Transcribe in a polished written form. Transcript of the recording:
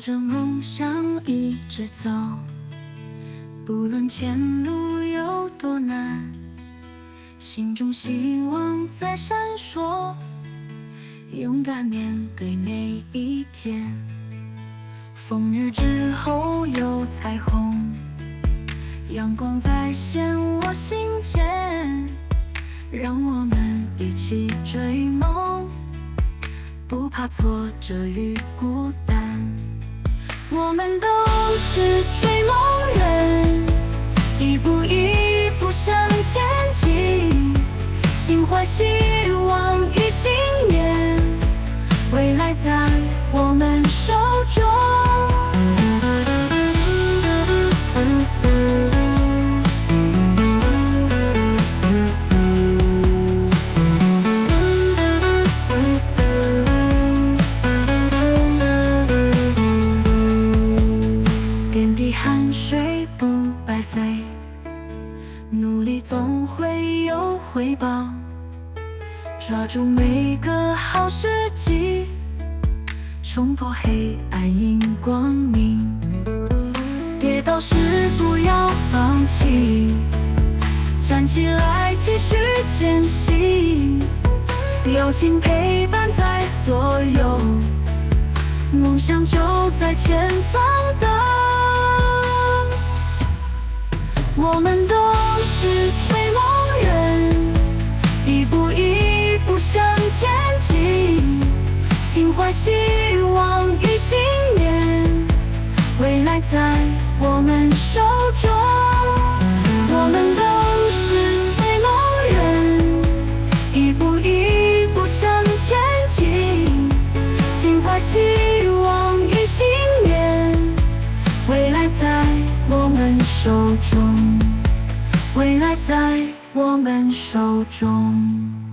着梦想一直走，不论前路有多难，心中希望在闪烁，勇敢面对每一天。风雨之后有彩虹，阳光再现我心间，让我们一起追梦，不怕挫折与孤单。我们都是追梦人，一步一步向前进，心怀希望与信念，未来在我们手中。点滴汗水不白费，努力总会有回报，抓住每个好时机，冲破黑暗迎光明。跌倒时不要放弃，站起来继续前行，友情陪伴在左右，梦想就在前方等。我们都是追梦人，一步一步向前进，心怀希望与信念，未来在我们手中。我们都是追梦人，一步一步向前进，心怀希望与信念，未来在我们手中，未来在我们手中。